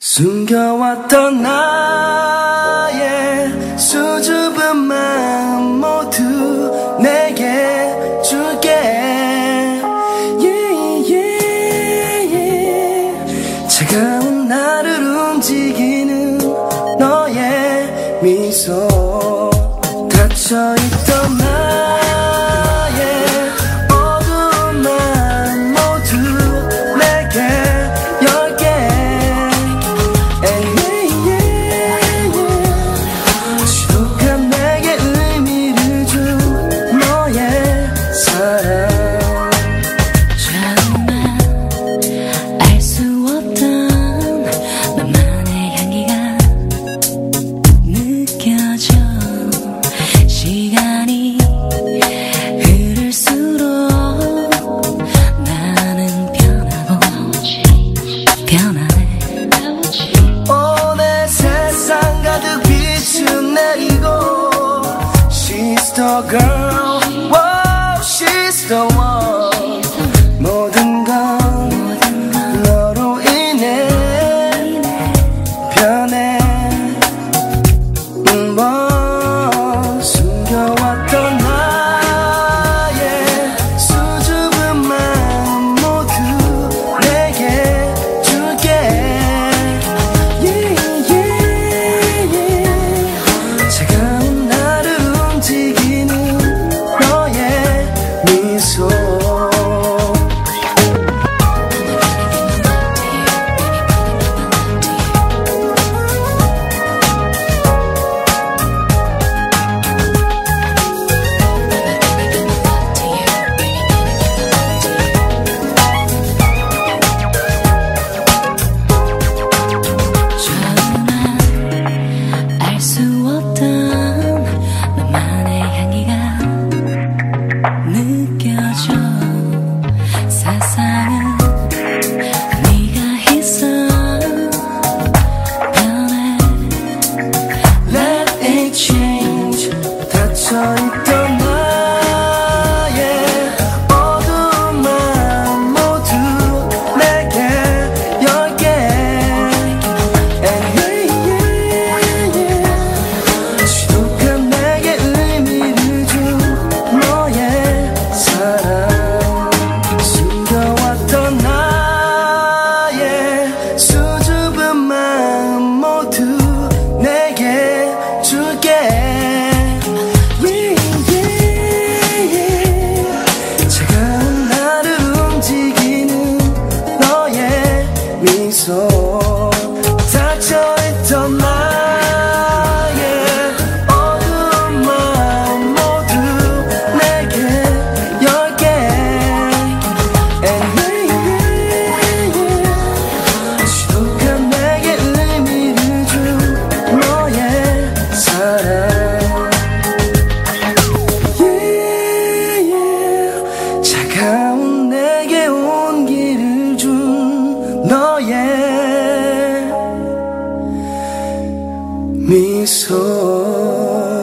숨겨왔던 나의 수줍은 마음 모두 내게 줄게. yeah, yeah, yeah. 차가운 나를 움직이는 너의 미소. 닫혀있던 나의 어두운 마음 모두 내게 열게. 지독한 내게 의미를 준 너의 사랑. 정말 알 수 없던 너만의 향기가 느껴져. 시간이 흐를수록 나는 변하고 변하네. 오늘 세상 가득 빛을 내리고 She's the girl, wow, she's the one. 모든 건 너로 인해 변해. 숨겨왔던 나의 수줍은 마음 모두 내게 줄게. yeah, yeah, yeah. 차가운 나를 움직이는 너의 미소. 알 수 없던 너만의 향기가 느껴져. 세상은 네가 있어 변해. Let it change. 닫혀있던 나의 어두운 마음 모두 내게 열게. And yeah, yeah, yeah. 지독한 내게 의미를 준 너의 사랑. 숨겨왔던 나의 수줍은 마음 모두 내게 줄게. yeah, yeah, yeah. 차가운 나를 움직이는 너의 미소. 닫혀있던 나의 어두운 마음 모두 내게 열게. And yeah, yeah, yeah. 지독한 내게 의미를 준 너의 사랑. yeah, yeah. 차가운 내게 온기를 준 너의 미소.